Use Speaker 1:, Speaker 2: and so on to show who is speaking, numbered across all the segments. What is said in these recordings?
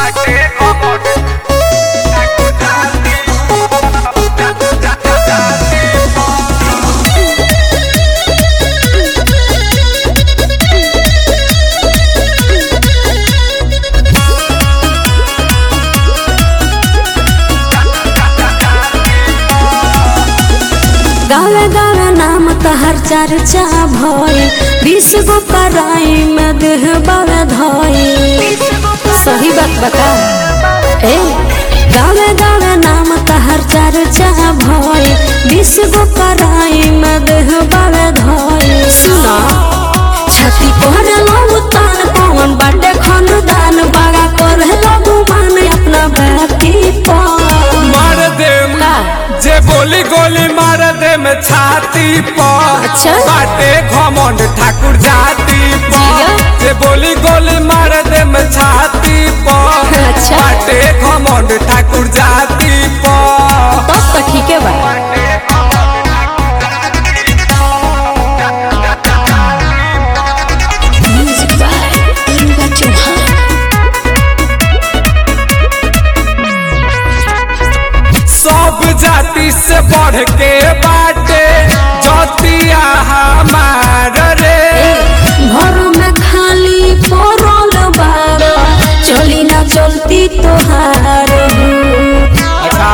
Speaker 1: गावे गावे नाम तहर चर्चा भई 20 गो पराई में देह बावे धई। सही बात बता ए गावे गावे नाम तहर चर्चा भई 20 गो पराई में देह बावे धई। सुना छाती पर लो तान कौन बाटे खानदान बड़ा कर लगू मान अपना बेटी पर
Speaker 2: मार दे जे बोली गोली मार दे में छाती पर।
Speaker 1: अच्छा
Speaker 2: बाटे घमंड ठाकुर जाति पर। जे बोली गोली मार दे में छाती पर।
Speaker 1: अच्छा
Speaker 2: बाटे घमंड ठाकुर जाति पर।
Speaker 1: तब तो ठीक है भाई।
Speaker 2: सब जाति से बढ़ के बाटे जतिया हमार रे।
Speaker 1: घर में खाली पड़ल बाबा चली ना चलती तोहार।
Speaker 2: अच्छा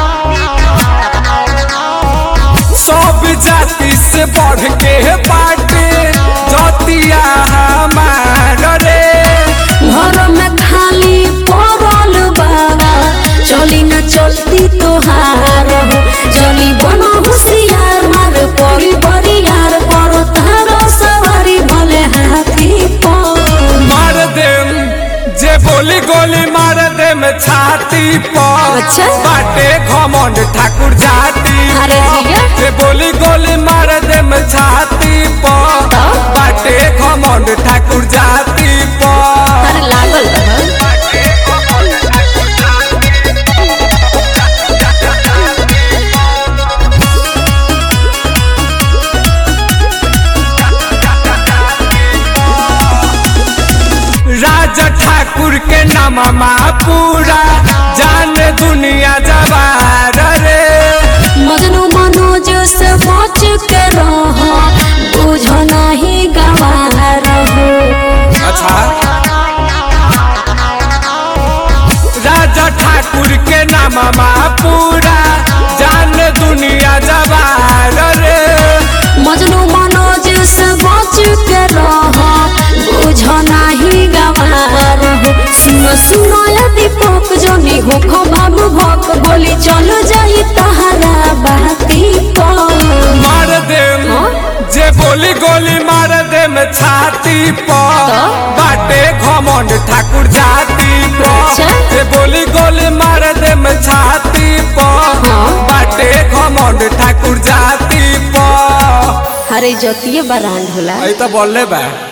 Speaker 2: सब जाति से बढ़ के बाटे जतिया हमार रे।
Speaker 1: घर में खाली पड़ल बाबा चली ना चलती तोहार। जली बनो होशियार मार पड़ी बड़ी यार करो तारो सवारी भले हाथी पर।
Speaker 2: मार दे जे बोली गोली मार दे में छाती पर।
Speaker 1: अच्छा
Speaker 2: बाटे घमंड ठाकुर जाति
Speaker 1: अरे जिया
Speaker 2: जे बोली गोली मार दे में छाती पर। बाटे घमंड ठाकुर जाति पर।
Speaker 1: अरे लागल
Speaker 2: राजा ठाकुर के नामा पूरा जान दुनिया जवार रे।
Speaker 1: मजनू मनोज से बच के रहो बुझ नहीं गवार हो।
Speaker 2: अच्छा राजा ठाकुर के नामा पूरा जान दुनिया जवार रे।
Speaker 1: मजनू मनोज से बच के रहो बुझ नहीं गवार हो। सुनो सुनो यदि पोक जनी हो खो बाबू भोक बोली चलो जाई तहरा बाती पर।
Speaker 2: मार दे जे बोली गोली मार दे में छाती पर। बाटे घमंड ठाकुर जाति पर। जे बोली गोली मार दे में छाती पर। बाटे घमंड ठाकुर जाति पर।
Speaker 1: अरे जतिये बरांड होला
Speaker 2: तो बोले बा।